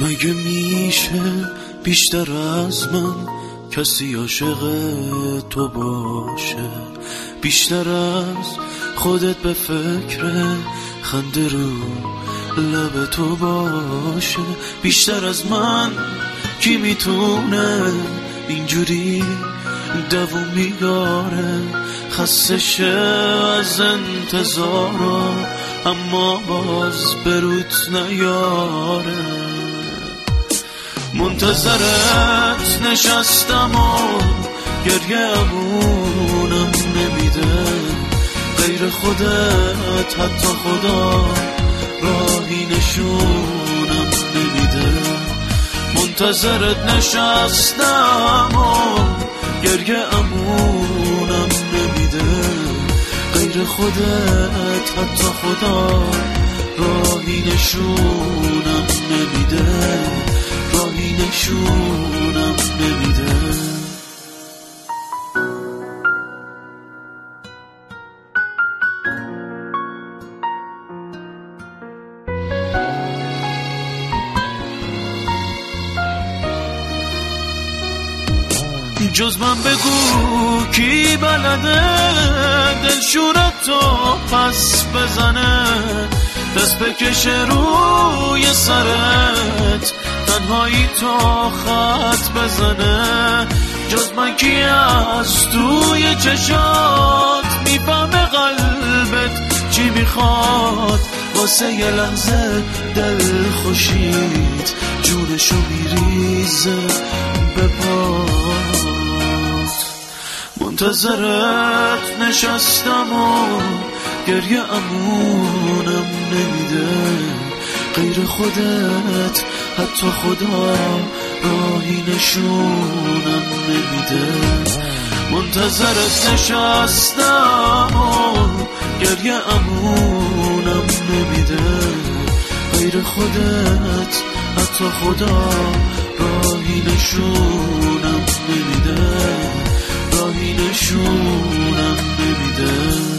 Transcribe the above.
مگه میشه بیشتر از من کسی عاشق تو باشه؟ بیشتر از خودت به فکر خنده رو لب تو باشه؟ بیشتر از من کی میتونه اینجوری دووم میگاره خسته شه از انتظارا اما باز بروت نیاره؟ منتظرت نشستم و گریه‌مونم نمیده غیر خودت، حتی خدا راهی نشونم نمیده. منتظرت نشستم و گریه‌مونم نمیده غیر خودت، حتی خدا راهی نشونم نمیده، راهی نشونم نمیده. جز من بگو کی بلده دلشورتو پس بزنه، دست بکشه روی سرت تنهایی تو خط بزنه. جز من کی از توی چشات میفهمه قلبت چی میخواد؟ واسه یه لحظه دل خوشید جونشو میریزه به پات. منتظرت نشستم و گریه‌مونم نمیده غیر خودت، حتی خدا راهی نشونم نمیده. منتظرت نشستم و گریه‌مونم نمیده غیر خودت، حتی خدا راهی نشونم نمیده، راهی نشونم نمیده.